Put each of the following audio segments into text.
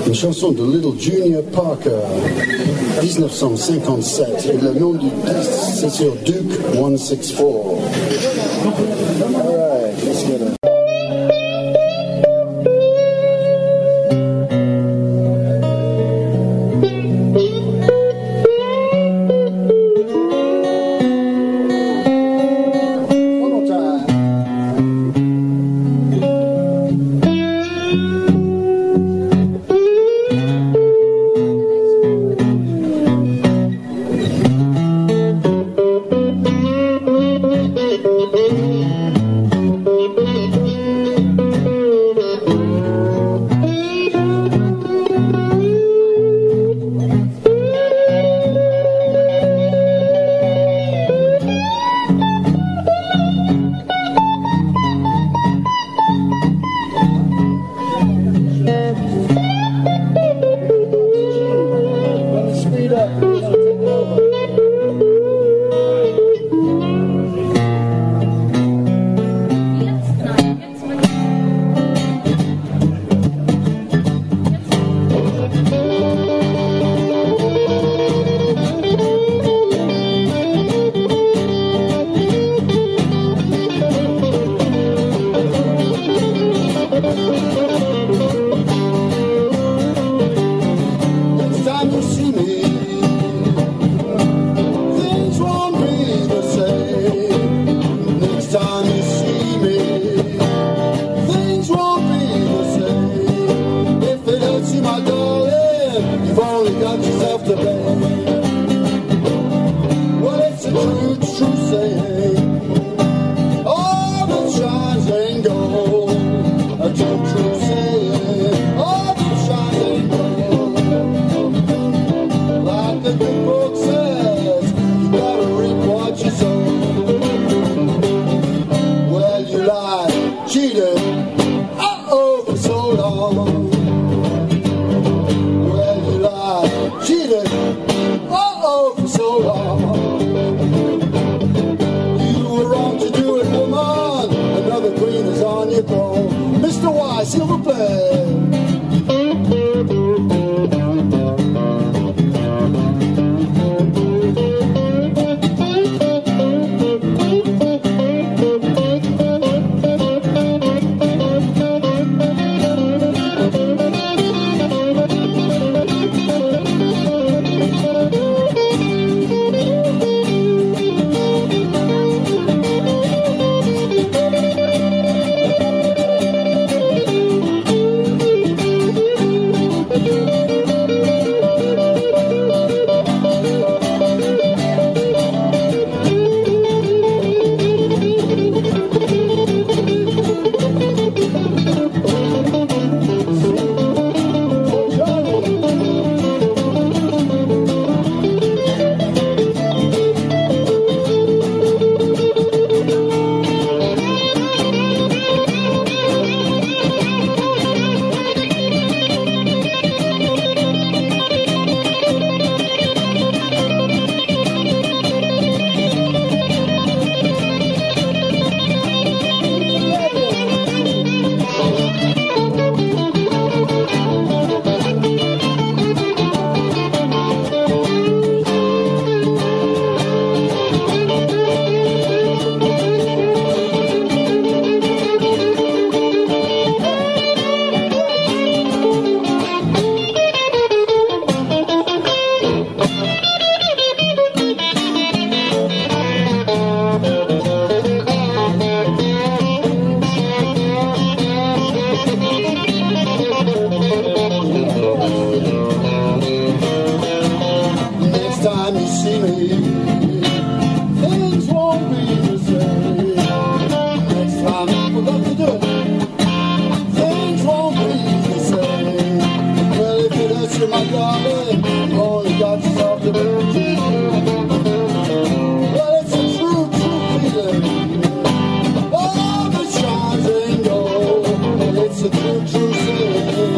Une chanson de Little Junior Parker, 1957. Et le nom du disque, c'est sur Duke 164. All right, let's get it.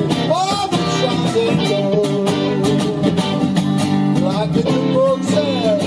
Like the book says.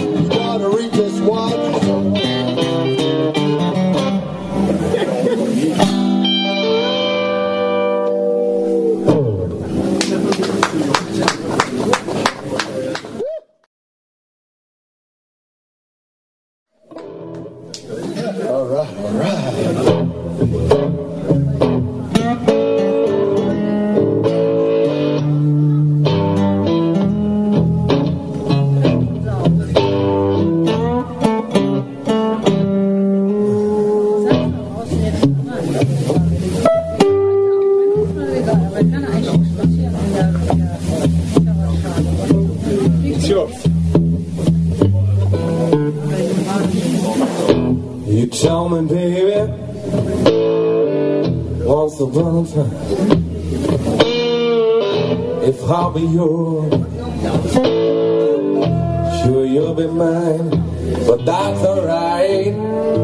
It's yours. You tell me, baby, once upon a time, if I'll be yours, sure you'll be mine, but that's alright.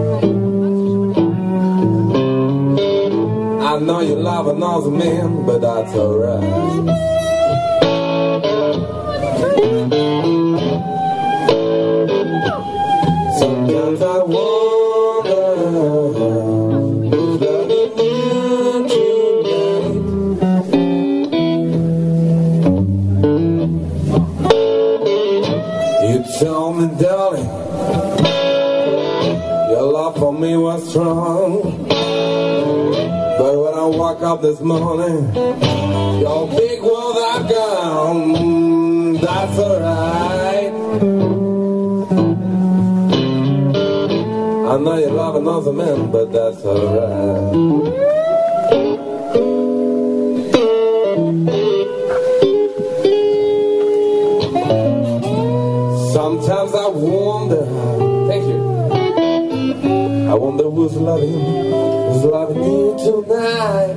I know you love another man, but that's alright. Sometimes I wonder who's loving you tonight. You told me, darling, your love for me was strong, but when I woke up this morning, your big world are gone. That's alright. I know you love another man, but that's alright. Sometimes I wonder, thank you, I wonder who's loving you tonight.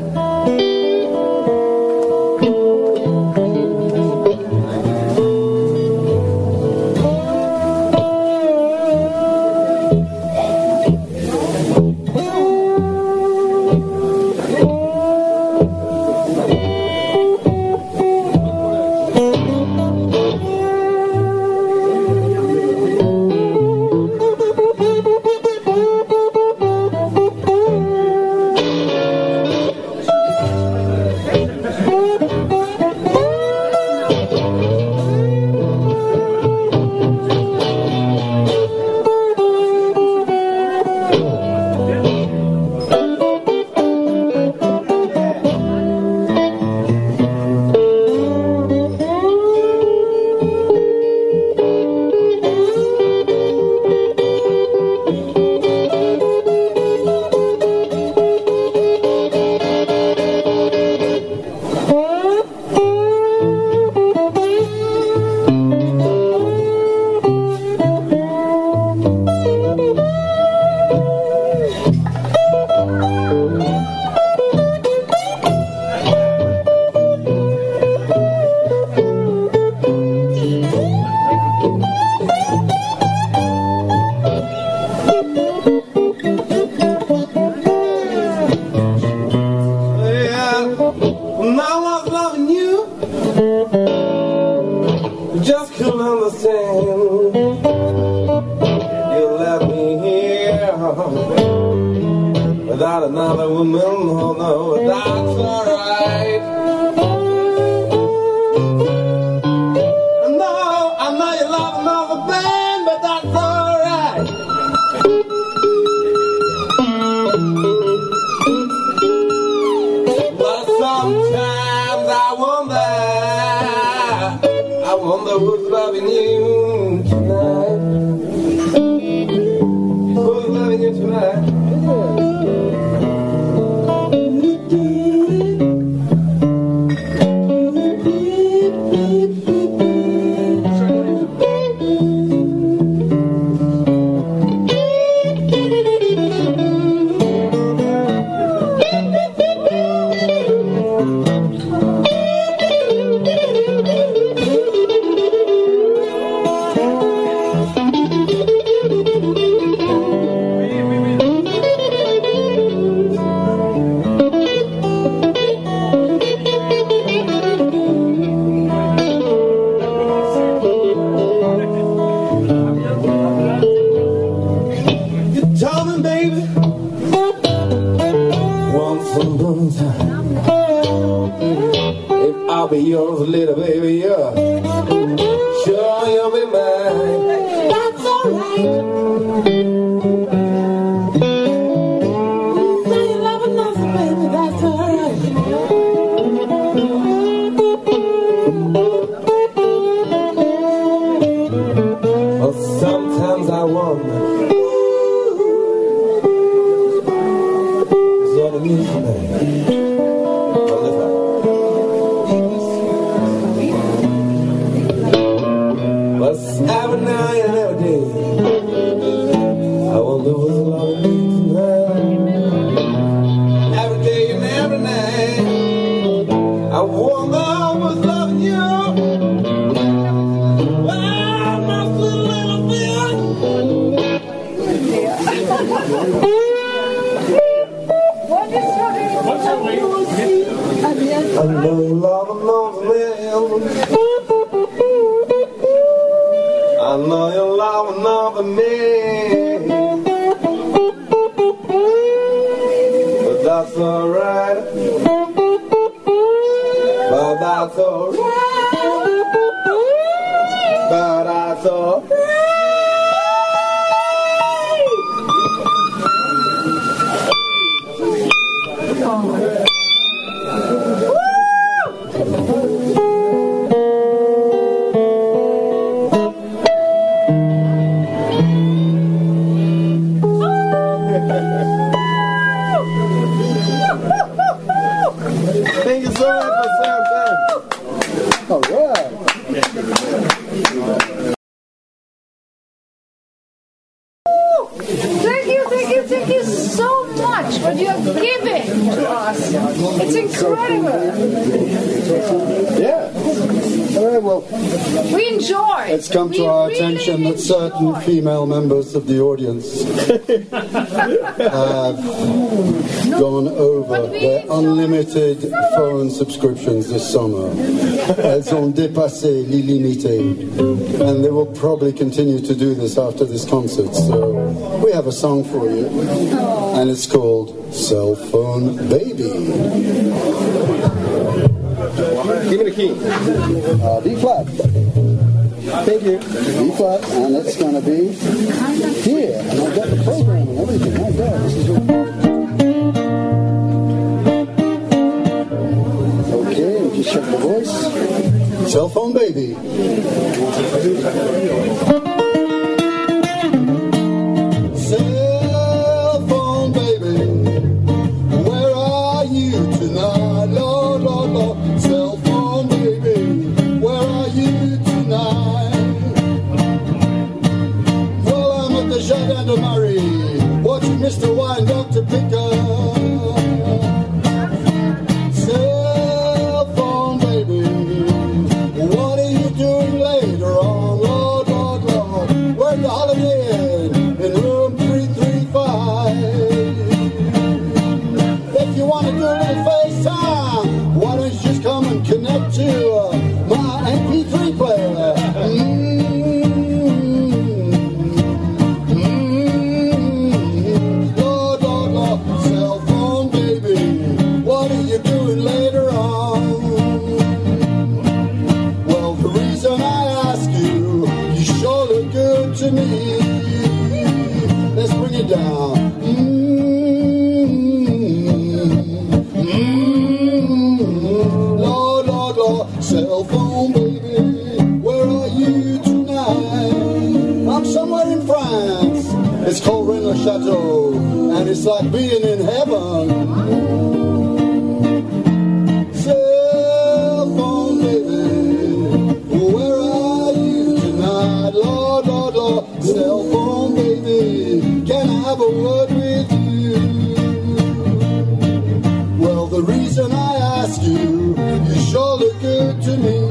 Just couldn't understand. You left me here without another woman. Oh no, that's alright. I know you love another band, but that's alright. But sometimes I wonder who's loving you tonight. Who's loving you tonight? Tell me, baby, once upon a time, if I'll be yours, little baby, yeah, sure you'll be mine. That's alright. Now you love another, baby, that's alright. Oh, sometimes I wonder. I was loving you. Well, my sweet little thing. I know you love another man. I know you love another man. But that's alright. But that's alright. But that's alright. Thank you so much for Sam. All right. Thank you so much for you have given to us. It's incredible. Yeah. All right, well, We enjoy. it's come to our attention that certain female members of the audience have gone over their unlimited phone subscriptions this summer. Elles ont dépassé l'illimité. And they will probably continue to do this after this concert. So we have a song for you. And it's called Cell Phone Baby. Give me the key. D flat. Thank you. D flat, and it's going to be here. And I've got the program and everything. My God, this is okay. We just check the voice. Cell Phone Baby. Cell phone baby, where are you tonight? Lord, Lord, Lord. Cell phone baby, where are you tonight? Well, I'm at the Jardin de Marie, watching Mr. Wine Doctor pick up. Cell phone baby, what are you doing later on? Lord, Lord, Lord, where's the Holiday Inn in room 335? If you want to do a little FaceTime, why don't you just come and connect to my MP3 player? Lord, Lord, Lord, cell phone baby, what are you doing later on? Well, the reason I ask you, you sure look good to me. Let's bring it down. Lord, Lord, Lord, cell phone baby, where are you tonight? I'm somewhere in France. It's called Rennes Chateau, and it's like being in heaven. Cell phone baby, where are you tonight? Lord, Lord, Lord, cell phone baby, can I have a word with you? Well, the reason I ask you, you sure look good to me.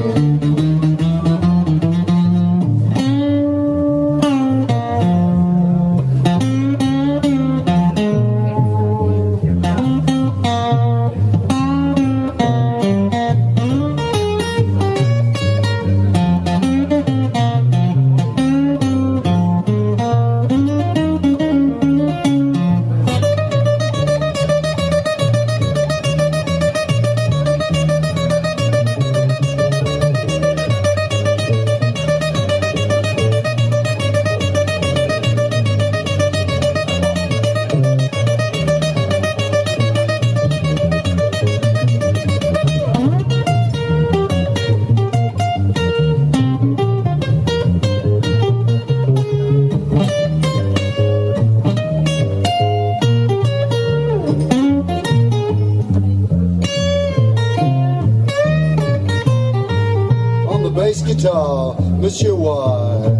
bass guitar, Monsieur Y.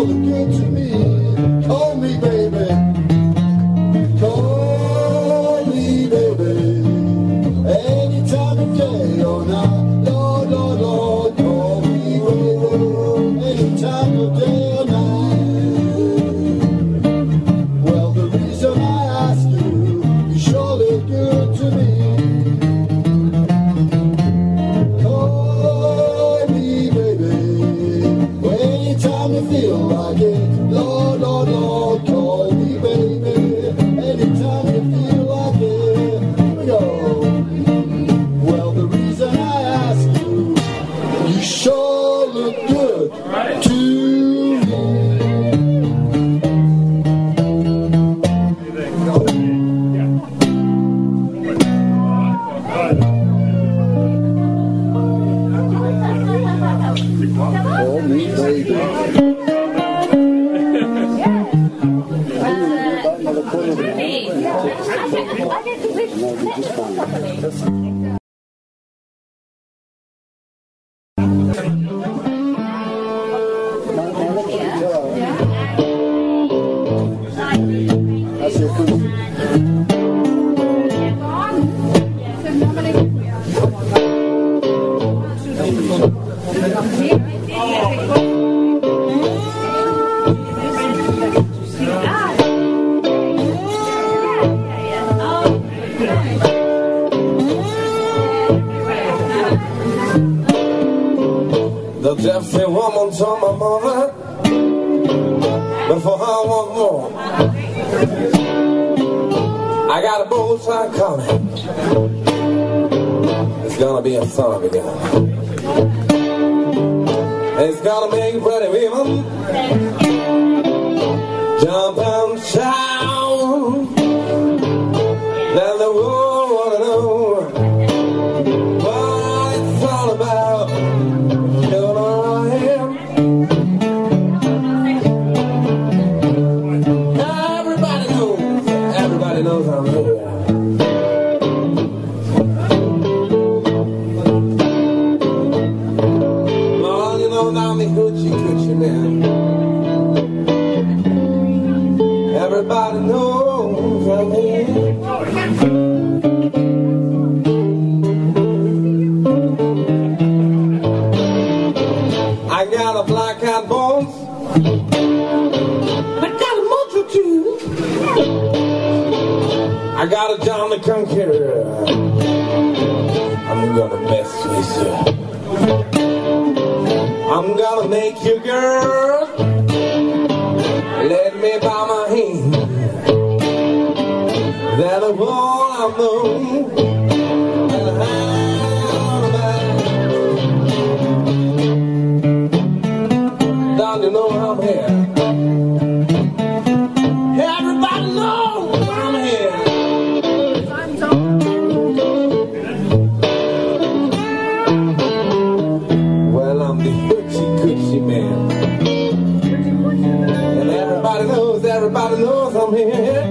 sure look good to me. Call me, baby. Call me, baby. Any time of day or night. Lord, Lord, Lord, call me, baby. Any time of day or night. Well, the reason I ask you, you sure look good to me. Call me, baby. Anytime you feel like it. Lord, Lord, Lord, call me, baby. Anytime you feel like it. Here we go. Well, the reason I ask you, you sure look good to me. Call me, baby. That's your food. The Jeffrey woman told my mother before I want more. I got a bullseye coming. It's gonna be a song again. It's gonna make pretty women jump and shout. Then the world wanna know what it's all about. Everybody knows I'm here. Well, you know I'm the Gucci man. Everybody knows I'm here. I got a black cat bones. I got a mojo too. I got a John the Conqueror. I'm gonna mess with you. I'm gonna make you girl. Let me bow my hand. That of all I know. Don't you know I'm here? Everybody knows I'm here. Well, I'm the Gucci man. And everybody knows I'm here.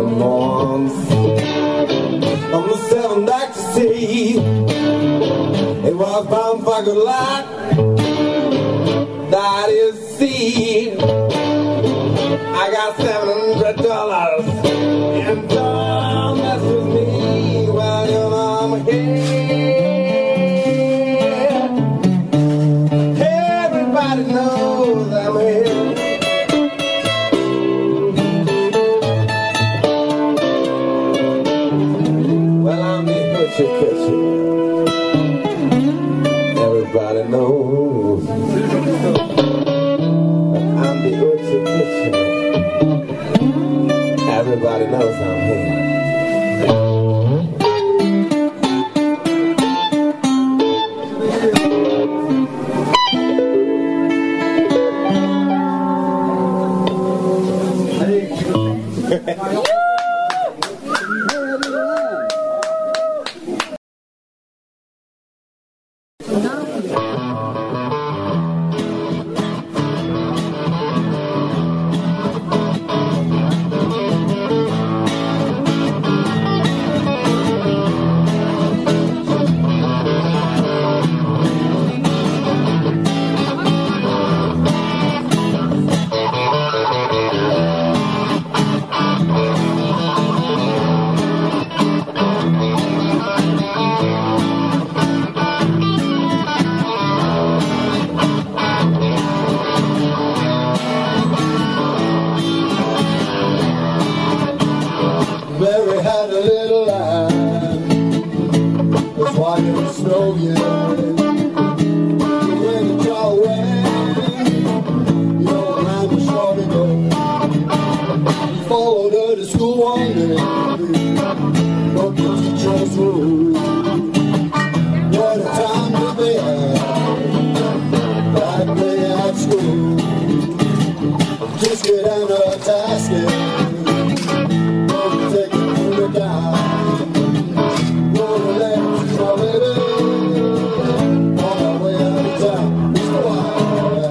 months. On the seventh ecstasy, it was bound for good luck. That is seed. I got $700 and don't mess with me while you're on my head. Everybody knows I'm here. Well, I'm the hoochie coochie. Everybody knows I'm the hoochie coochie. Everybody knows I'm here. Mary had a little lamb, was white in the snow, yeah. When the child went, the old man was sure to go. He followed her to school one day, but the teachers ruled. What a time did they have that day at school. Just get down to a task, take it to the down. Roll the legs, my baby, on my way out of town. It's the wild.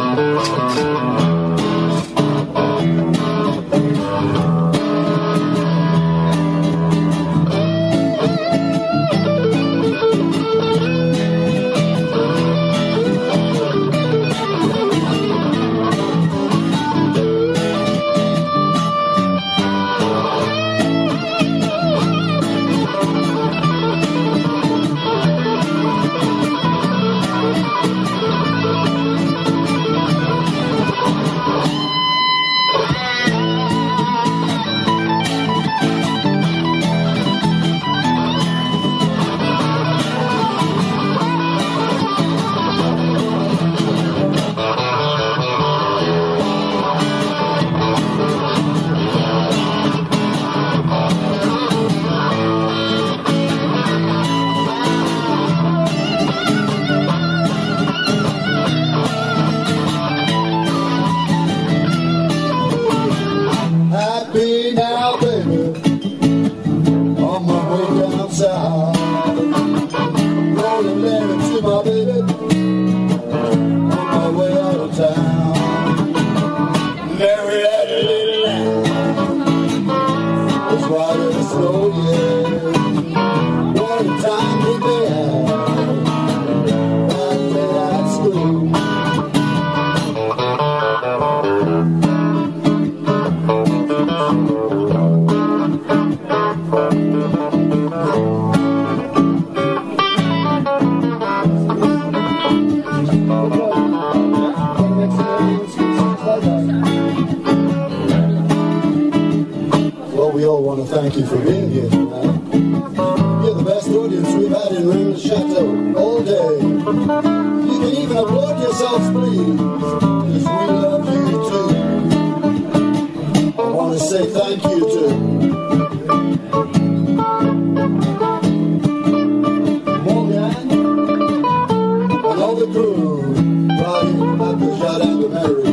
Happy now, baby, on my way down south. Rolling letter to my baby, on my way out of town. Mary had a little lamb, was white in the snow, yeah. What a time did they have that day at school. Well, we all want to thank you for being here tonight. You're the best audience we've had in Rennes Chateau all day. You can even applaud yourselves, please, because we love you too. I want to say thank you to Morgan and all the crew right at the Jardin de Mary.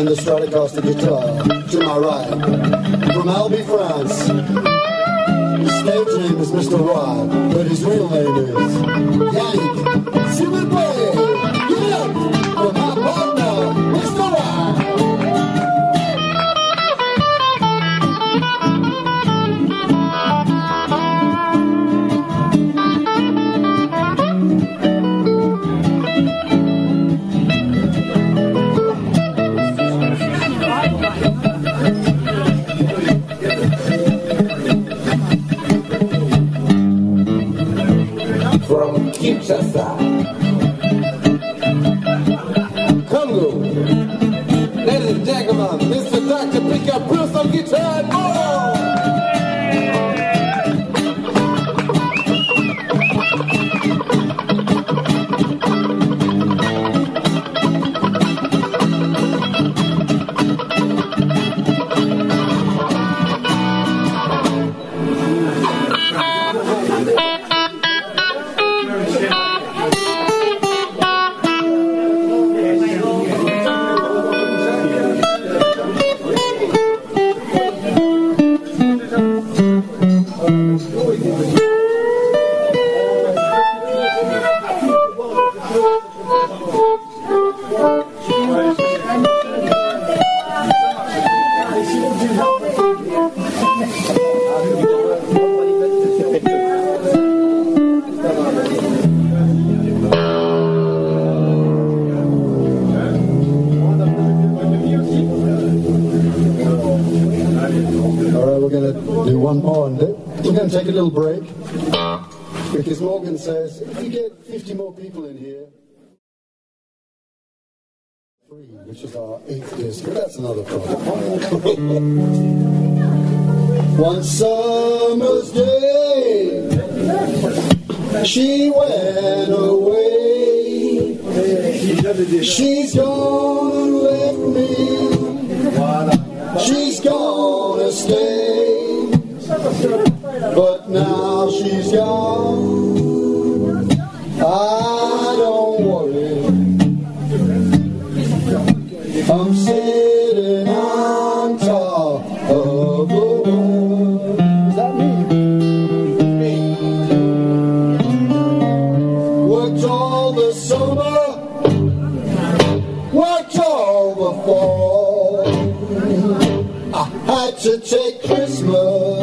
and the Stratocaster guitar to my right. From Albi, France. His stage name is Mr. Rod, but his real name is Yannick. S'il vous plaît, give it up for my partner, Mr. Rod. From Kinshasa, Congo, ladies and gentlemen, Mr. Dr. Pick up Bruce on guitar and more. Do one more and we're going to take a little break because Morgan says if you get 50 more people in here, free, which is our 8th disc, but that's another problem. One summer's day, she went away. She's gone and left me. She's gonna stay. But now she's gone, I don't worry. I'm sitting on top of the world. Is that me? Worked all the summer, worked all the fall. I had to take Christmas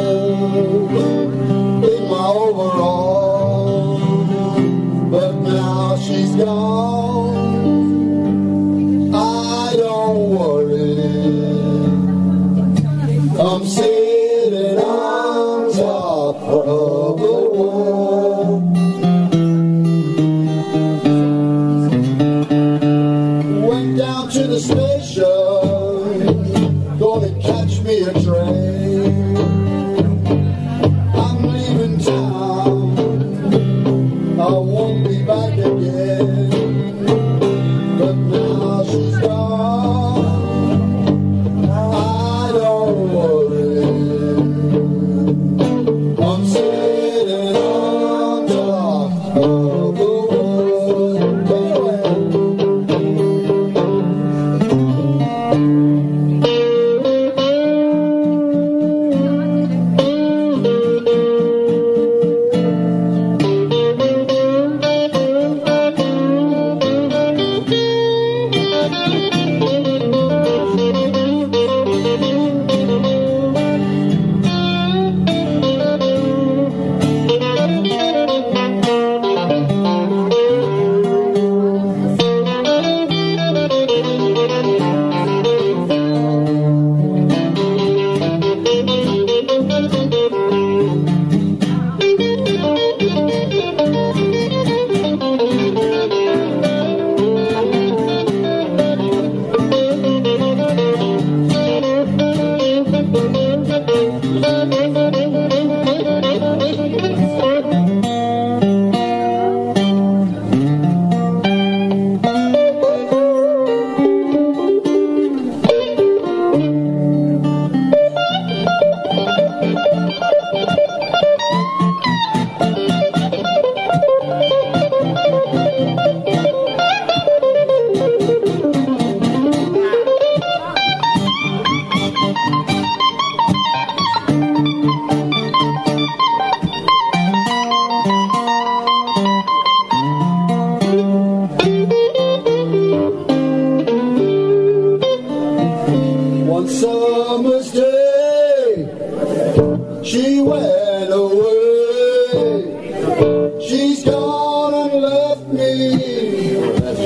in my overall, but now she's gone, I don't worry. I'm sitting on top of the world. Went down to the station, gonna catch me a train. I'm leaving town, I won't be back again.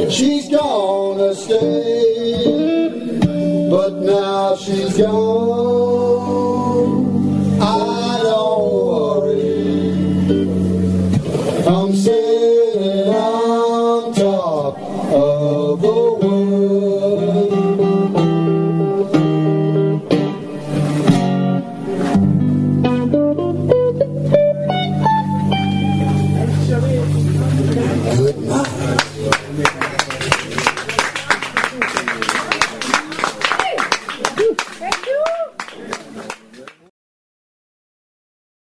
She's gonna stay, but now she's gone. I don't worry, I'm sitting on top of the world.